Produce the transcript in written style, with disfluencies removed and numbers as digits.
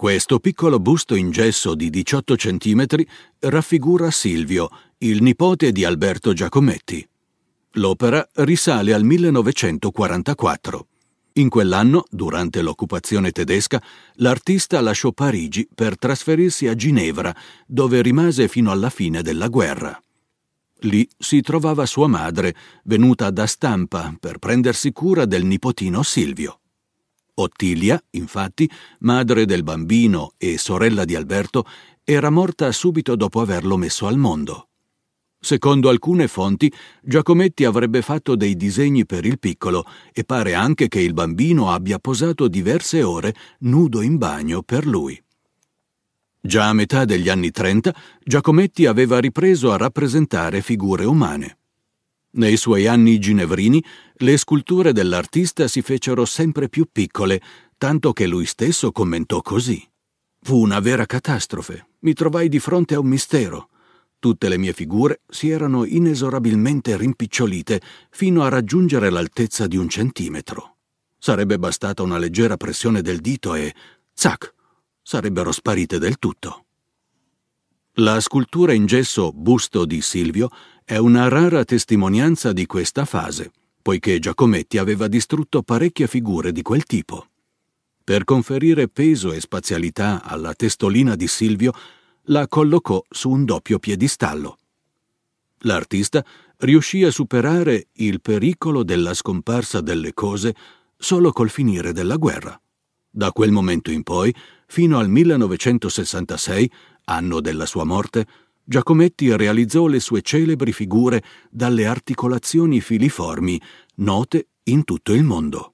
Questo piccolo busto in gesso di 18 centimetri raffigura Silvio, il nipote di Alberto Giacometti. L'opera risale al 1944. In quell'anno, durante l'occupazione tedesca, l'artista lasciò Parigi per trasferirsi a Ginevra, dove rimase fino alla fine della guerra. Lì si trovava sua madre, venuta da Stampa per prendersi cura del nipotino Silvio. Ottilia, infatti, madre del bambino e sorella di Alberto, era morta subito dopo averlo messo al mondo. Secondo alcune fonti, Giacometti avrebbe fatto dei disegni per il piccolo e pare anche che il bambino abbia posato diverse ore nudo in bagno per lui. Già a metà degli anni 30, Giacometti aveva ripreso a rappresentare figure umane. Nei suoi anni ginevrini, le sculture dell'artista si fecero sempre più piccole, tanto che lui stesso commentò così: «Fu una vera catastrofe. Mi trovai di fronte a un mistero. Tutte le mie figure si erano inesorabilmente rimpicciolite fino a raggiungere l'altezza di 1 centimetro. Sarebbe bastata una leggera pressione del dito e, zac, sarebbero sparite del tutto». La scultura in gesso Busto di Silvio è una rara testimonianza di questa fase, poiché Giacometti aveva distrutto parecchie figure di quel tipo. Per conferire peso e spazialità alla testolina di Silvio, la collocò su un doppio piedistallo. L'artista riuscì a superare il pericolo della scomparsa delle cose solo col finire della guerra. Da quel momento in poi, fino al 1966, anno della sua morte, Giacometti realizzò le sue celebri figure dalle articolazioni filiformi note in tutto il mondo.